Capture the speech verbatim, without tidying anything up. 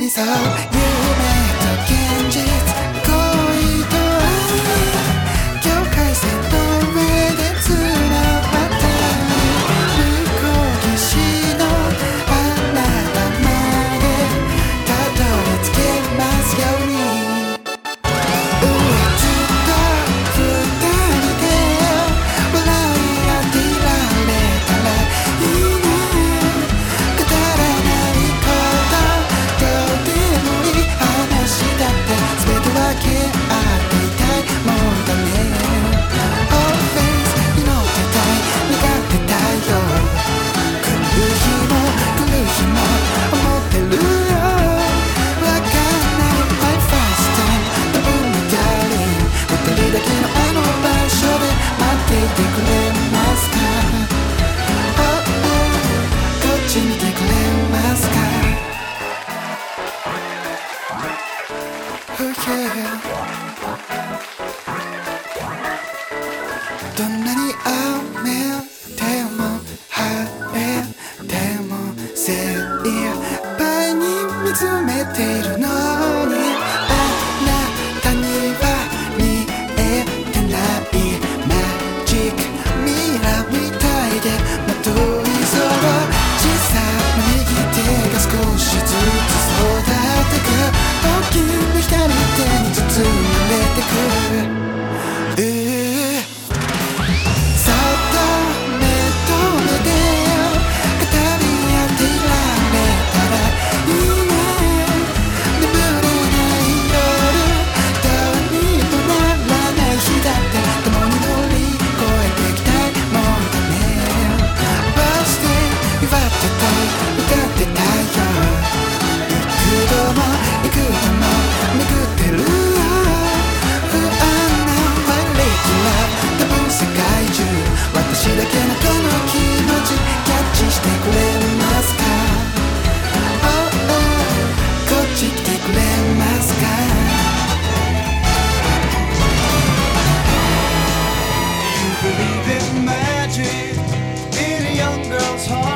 そう夢と現実恋と愛境界線の上で繋がって向こう岸のあなたまでたどり着けますように上ずっと二人で笑い合っていられたらいいねくだらないことどうでもいい話だって全て分け合っていたいもんだね Always 祈ってたい願ってたよ来る日も来る日も思ってるよわかんない My first time 多分の Darling 二人だけのあの場所で待っていてくれますか Oh oh こっちに来てくれますか Oh yeah どんなに雨でも晴れでも精一杯に見つめているの